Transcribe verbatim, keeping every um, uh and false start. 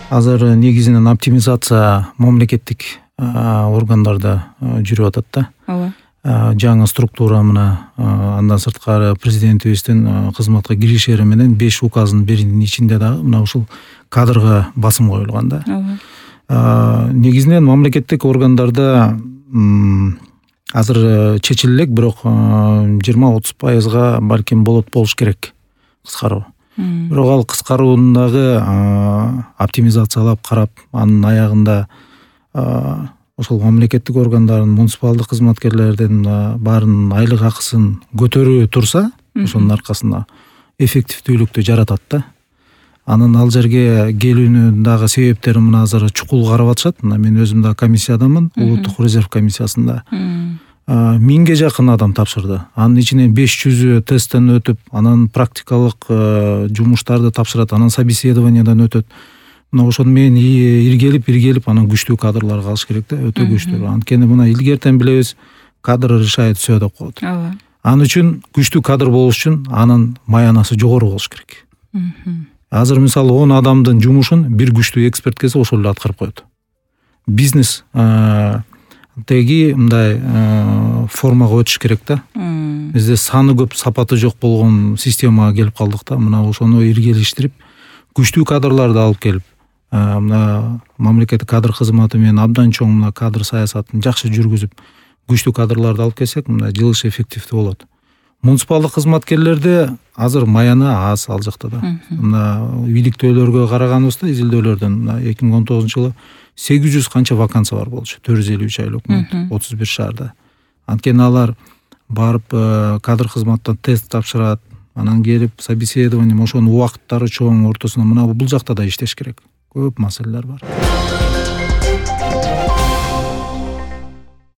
Азыр негизинен оптимизация мамлекеттик органдарда жүрүп атат да. Ооба. Жаңы структура мына андан сырткары президентибиздин кызматка киришери менен беш указдын биринин ичинде дагы мына ушул кадрга басым коюлган да. Ооба. Негизинен мамлекеттик органдарда азыр чечиле элек, бирок жыйырма отуз пайызга балким болот болуш керек кыскаруу. Бирок ал кыскарууну дагы оптимизациялап карап, анын аягында ошол мамлекеттик органдардын, муниципалдык кызматкерлердин баарынын айлык акысын көтөрүү турса, ошонун аркасында эффективдүүлүктү жаратат да. Анын ал жерге келүүнүн дагы себептери мына азыр чукул карап атышат. Мына мен өзүм да комиссиядамын, улуттук резерв комиссиясында. Миңге жакын адам тапшырды. Анын ичинен беш жүзү тесттен өтүп, анан практикалык жумуштарды тапшырат, анан собеседованиядан өтөт. Мына ошону менен иргелип, иргелип анан күчтүү кадрлар калыш керек да, өтө күчтүү. Анткени мына илгертен билебиз, кадр решает все деп коет. Ооба. Ан үчүн күчтүү кадр болуш үчүн анын маянасы жогору болуш керек. Азыр мисалы он адамдын жумушун бир күчтүү эксперт келсе ошол эле аткарып коет. Бизнес теги мындай формага өтүш керек да. Бизде саны көп, сапаты жок болгон системага келип калдык да. Мына ошону иргелештирип, күчтүү кадрларды алып келип, мына мамлекеттик кадр кызматы менен абдан чоң мына кадр саясатын жакшы жүргүзүп, күчтүү кадрларды алып келсек, мына жылыш эффективдүү болот. Муниципалдык кызматкерлерде азыр маяны аз ал жакта да. Мына бийликтөөлөргө караганыбызда, изилдөөлөрдөн мына эки миң он тогузунчу жылы сегиз жүз канча вакансия бар болчу. төрт жүз элүү үч айлык отуз бир шаарда. Анткени алар барып кадр кызматтан тест тапшырат, анан келип собеседование, ошонун убакыттары чоң, ортосуна мына бул жакта да иштеш керек. Көп маселелер бар.